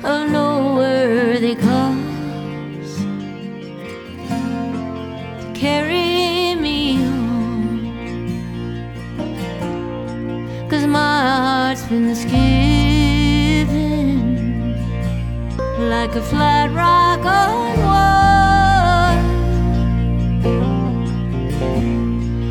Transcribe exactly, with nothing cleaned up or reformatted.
of no worthy cause to carry me home, 'cause my heart's been skipping like a flat rock on water.